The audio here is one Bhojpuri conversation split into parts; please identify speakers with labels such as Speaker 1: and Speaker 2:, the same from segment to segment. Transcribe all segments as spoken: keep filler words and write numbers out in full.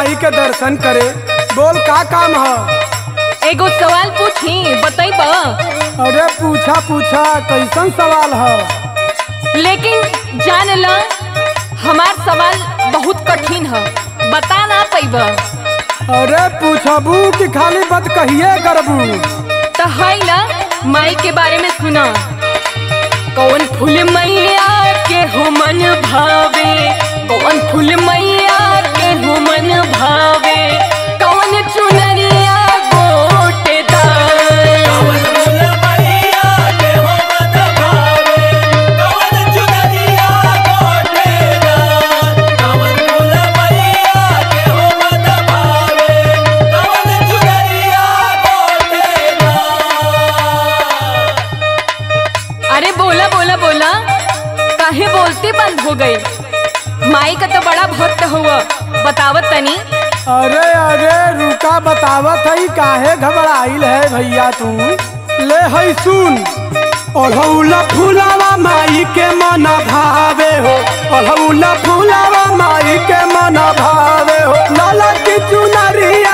Speaker 1: माई के दर्शन करे। बोल का काम है?
Speaker 2: एगो सवाल पूछी बताइब?
Speaker 1: अरे पूछा पूछा, कैसन सवाल है?
Speaker 2: लेकिन जान ल हमार सवाल बहुत कठिन है, बता ना पैब।
Speaker 1: अरे पूछबू कि खाली बात कहिए करबू?
Speaker 2: तो है ना, माई के बारे में सुना। कौन फूल मैया के हो मन भावे, कौन फूल मैया के हो मन भावे, कौन चुनरिया बोलती बंद हो गई। माई का तो बड़ा भक्त हुआ, बतावत तनी।
Speaker 1: अरे अरे रुका, बतावत है। काहे घबराइल है भैया तू? ले है सुन। ओढ़ौला फूलावा माई के मन भावे हो, ओढ़ौला फूलावा माई के मन भावे हो, लाला की चुनरिया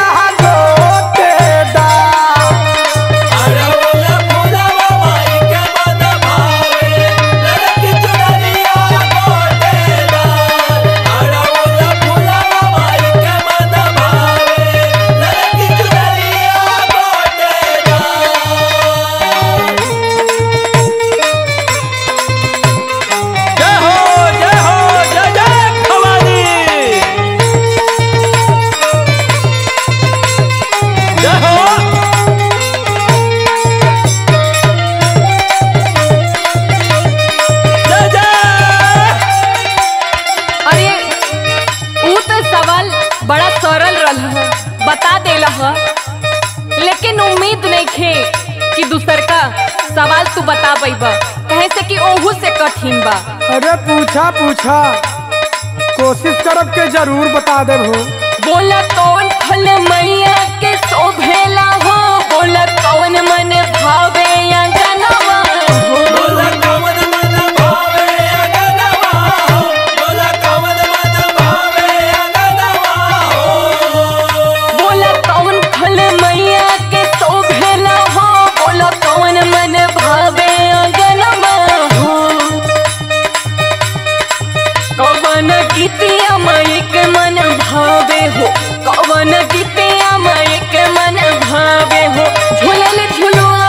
Speaker 2: बड़ा सरल रहा, बता देला है। लेकिन उम्मीद नहीं खे कि दूसर का सवाल तू बता पैबा, कहे से कि ओहू से कठिन बा।
Speaker 1: अरे पूछा पूछा, कोशिश करब के जरूर बता दे हो।
Speaker 2: बोला कौन फल मैया के शोभेला हो, बोला कौन मन भावे अंगनवा हो, बोला कौन मन भावे अंगनवा हो, बोला कौन मन भावे अंगनवा हो, बोला कौन फल मैया के शोभेला हो, बोला कौन मन भावे अंगनवा हो, कौन गीतिया माई के मन भावे हो, कौन गीतिया माई के मन भावे हो, झूलल झुलुआ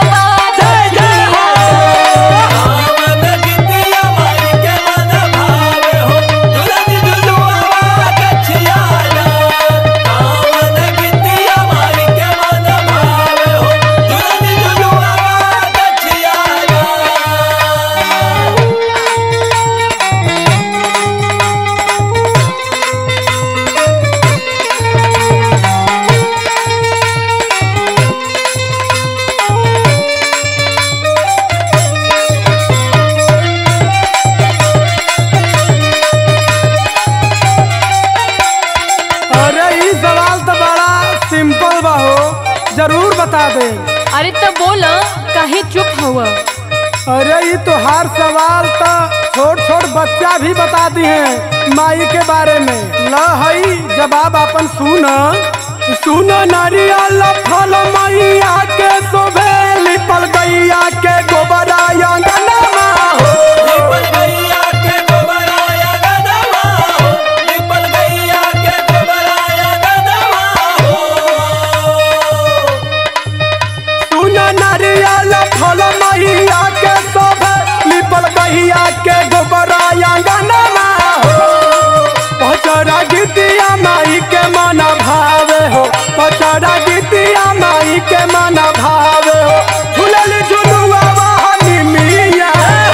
Speaker 1: जरूर बता दे।
Speaker 2: अरे तो बोला, काहे चुप हुआ?
Speaker 1: अरे ये तो हर सवाल तो छोट छोट बच्चा भी बता दी है माई के बारे में। ला हई जवाब अपन सुन सुन। नारियल फल मैया के शोभे, लिपल गैया के गोबरा अंगनमा हो, लिपल गैया के गोबरा अंगनमा हो, लिपल गैया के गोबरा अंगनमा हो। सुन नारियल फल मैया के शोभे, लिपल गैया के गोबरा अंगनमा हो, पचरा गीतिया माई के मन भावे हो, पचरा गीतिया माई के मन भावे हो, झूलल झुलुआ वाहनी मिया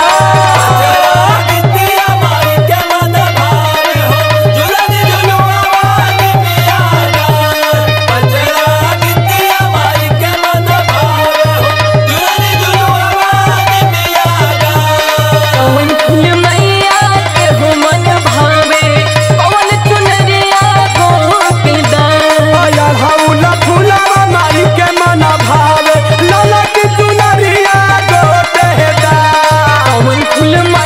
Speaker 1: गीतिया माई के मन भावे हो, झूलल झुलुआ वाहनी मिया, पचरा गीतिया माई के मन भावे हो, झूलल झुलुआ वाहनी मिया।
Speaker 2: कौन फूल मैया के हो मन भावे, कौन चुनरिया गोपीदार,
Speaker 1: आया हौला फूलावा माई के मन भावे, लाला की चुनरिया गोटेदार,
Speaker 2: कौन फूल